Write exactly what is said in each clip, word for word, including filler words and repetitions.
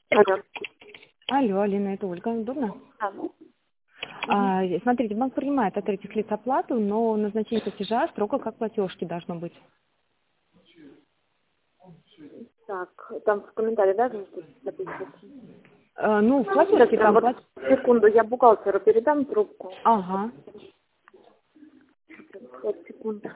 Алло. Алло, Алина, это Ольга. Удобно? Алло. А, смотрите, банк принимает от третьих лиц оплату, но назначение платежа строго как платежки должно быть. Так, там в комментарии, да, что записывать? А, ну, в Сейчас, платежке прям там вот, плат... секунду, я бухгалтеру передам трубку. Ага. Вот, секунду.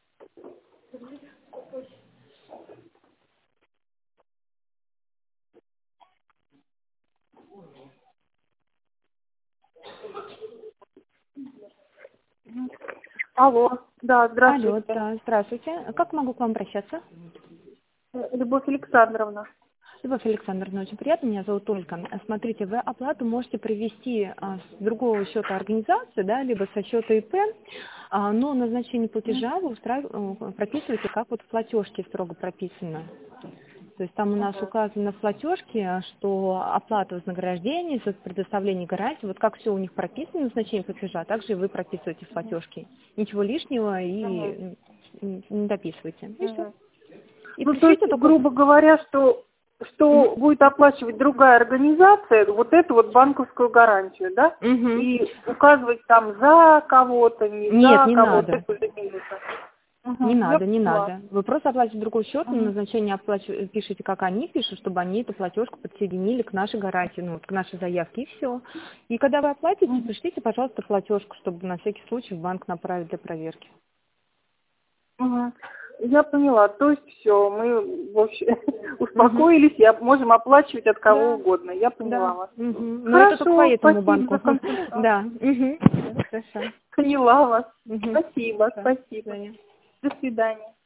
Алло, да, Алло, здравствуйте. да, здравствуйте. Как могу к вам обращаться? Любовь Александровна. Любовь Александровна, очень приятно, меня зовут Ольга. Смотрите, вы оплату можете провести а, с другого счета организации, да, либо со счета ИП, а, но назначение платежа вы устраив... э, прописываете, как вот в платежке строго прописано. То есть там у нас Ага. указано в платежке, что оплата вознаграждения за предоставление гарантии, вот как все у них прописано, назначение платежа, также и вы прописываете в платежке. Ничего лишнего Ага. и м, не дописывайте. И все. Ага. И Ну, то есть, пришлите только... грубо говоря, что, Мгм. что будет оплачивать другая организация, вот эту вот банковскую гарантию, да? Мгм. И указывать там за кого-то, не Нет, за не кого-то, надо. это уже не нужно. Не Угу, я надо, не поняла. надо. Вы просто оплатите другой счет, на Угу. назначение оплачиваете, пишите, как они пишут, чтобы они эту платежку подсоединили к нашей гарантии, ну, вот к нашей заявке, и все. И когда вы оплатите, Угу. пришлите, пожалуйста, платежку, чтобы на всякий случай в банк направить для проверки. Угу. Я поняла. То есть все, мы вообще Угу. успокоились, я можем оплачивать от кого Да, угодно. Я поняла да. вас. Угу. Но это только по Хорошо, этому спасибо банку. за консультацию. Да. Угу. Хорошо. Поняла вас. Угу. Спасибо, До спасибо. свидания. До свидания.